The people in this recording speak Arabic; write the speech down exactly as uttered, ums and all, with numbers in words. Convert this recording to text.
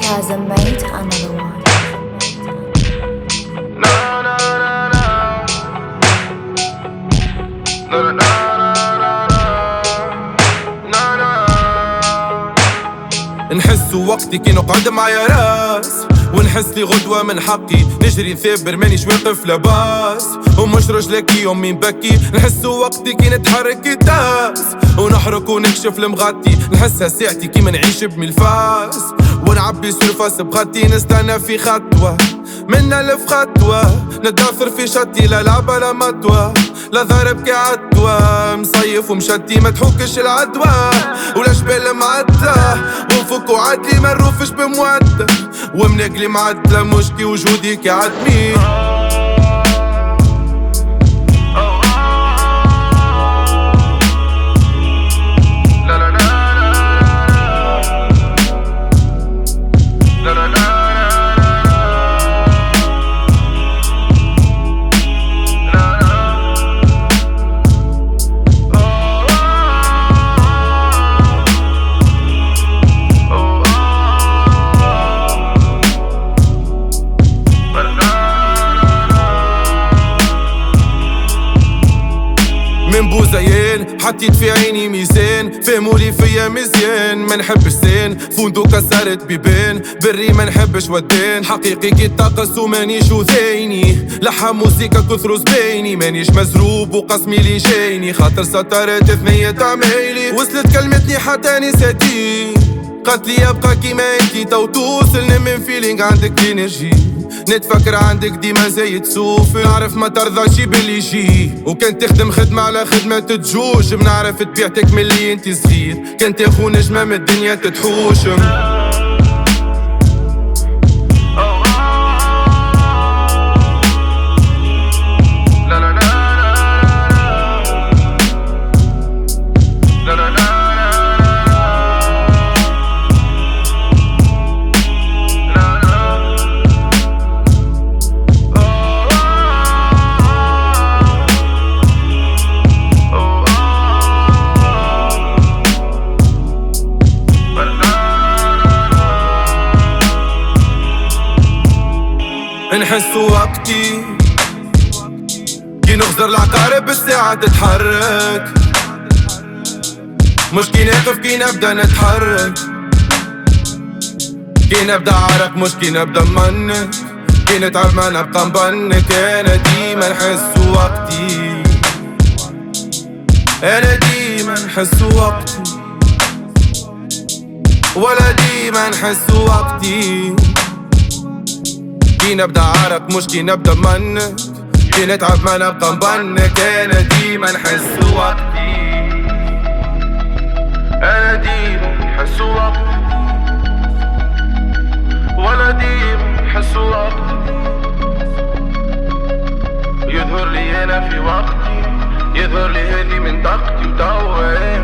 Taza made another one. No, no, no, no. No, no, no, no, no, no. نحس وقتي كي نقعد معايا راس، ونحس لي غدوة من حقي نجري نثابر مانيش واقف لباس، ومش رجلك يوم نبكي. نحس وقتي كي نتحرك كي تاس، ونحرك ونكشف المغطي. نحسها ساعتي كي ما نعيش بملفاس، ونعبي سلفاس بغطي. نستنى في خطوة من ألف خطوة، ندافر في شتي لا لعبة لا مطوة، لا ضارب كعدوة. مصيف ومشتي ما تحوكش العدوى، ولا جبال معدة ونفك وعدلي ما نروفش بمودة، ومنقلي معدلة مشكي وجودي كعدمي. من بوزيان حطيت في عيني ميزان، فهمولي فيا مزيان. ما نحبش زين فندق كسرت بيبان، بري ما نحبش ودان. حقيقي كي طقس ومانيش وذيني، لحم موسيقى كثروا زبايني. مانيش مزروب وقسمي لي جايني، خاطر سطرت ثنية عمايلي. وصلت كلمتني حتى نساتي، قالت لي ابقى كيما انتي تو توصلني من فيلينغ عندك انرجي. نتفكر عندك ديما زي تسوف، نعرف ما ترضاش باللي يجي. وكان تخدم خدمة على خدمة تتجوج، بنعرف تبيعتك من اللي انتي صغير. كان تاخو نجمة من الدنيا تتحوشم. نحس وقتي كي نغزر العقارب بالساعة تتحرك، مش كي نقف كي نبدا نتحرك. كي نبدا عرق مش كي نبدا منك، كي نتعب ما نبقى مبنك. انا ديما نحس وقتي، انا ديما نحس وقتي، ولا ديما نحس وقتي. كي نبدا عرق مش كي نبدا منك، كي نتعب ما نبقى مبنك. انا ديما نحس وقتي، انا ديما نحس وقتي، ولا ديما نحس وقتي. يظهر لي انا في وقتي، يظهر لي هذي من طاقتي وتوا